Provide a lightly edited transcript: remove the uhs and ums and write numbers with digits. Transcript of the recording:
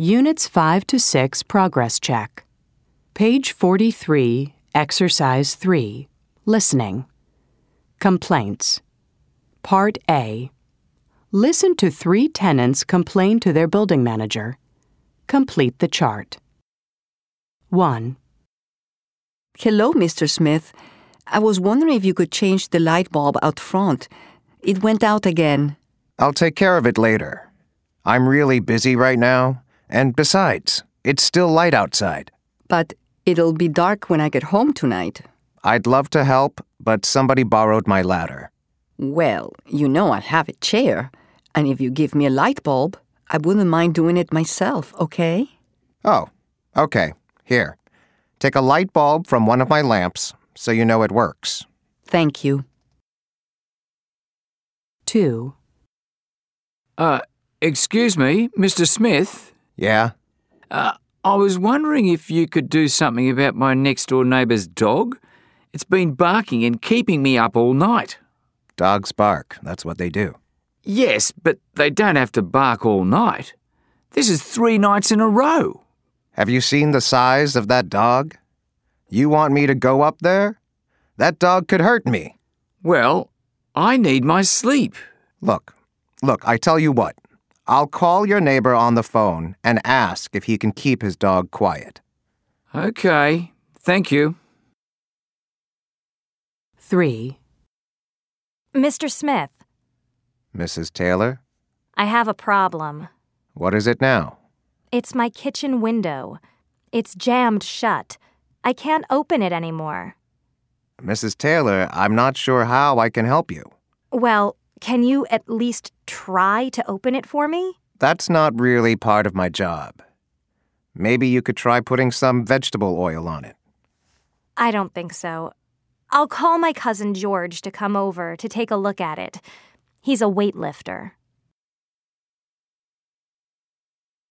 Units 5 to 6 Progress Check. Page 43, Exercise 3, Listening. Complaints. Part A. Listen to 3 tenants complain to their building manager. Complete the chart. 1. Hello, Mr. Smith. I was wondering if you could change the light bulb out front. It went out again. I'll take care of it later. I'm really busy right now, and besides, it's still light outside. But it'll be dark when I get home tonight. I'd love to help, but somebody borrowed my ladder. Well, you know I have a chair, and if you give me a light bulb, I wouldn't mind doing it myself, okay? Oh, okay. Here. Take a light bulb from one of my lamps so you know it works. Thank you. 2. Excuse me, Mr. Smith? Yeah? I was wondering if you could do something about my next-door neighbour's dog. It's been barking and keeping me up all night. Dogs bark. That's what they do. Yes, but they don't have to bark all night. This is 3 nights in a row. Have you seen the size of that dog? You want me to go up there? That dog could hurt me. Well, I need my sleep. Look, I tell you what. I'll call your neighbor on the phone and ask if he can keep his dog quiet. Okay, thank you. 3. Mr. Smith, Mrs. Taylor? I have a problem. What is it now? It's my kitchen window. It's jammed shut. I can't open it anymore. Mrs. Taylor, I'm not sure how I can help you. Well, can you at least try to open it for me? That's not really part of my job. Maybe you could try putting some vegetable oil on it. I don't think so. I'll call my cousin George to come over to take a look at it. He's a weightlifter.